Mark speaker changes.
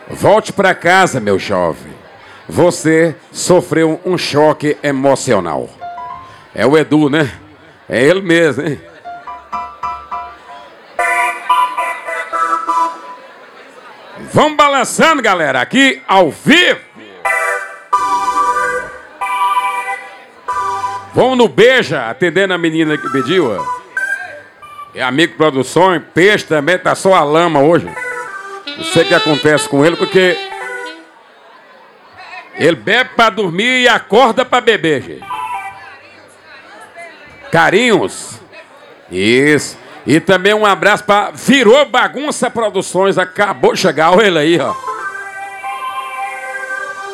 Speaker 1: Volte para casa, meu jovem. Você sofreu um choque emocional. É o Edu, né? É ele mesmo, hein? Vamos balançando, galera, aqui ao vivo. Vamos no Beija, atendendo a menina que pediu, ó. É amigo de produções, peixe também, tá só a lama hoje. Não sei o que acontece com ele, porque ele bebe pra dormir e acorda pra beber, gente. Carinhos. Isso. E também um abraço pra Virou Bagunça Produções. Acabou de chegar, olha ele aí, ó.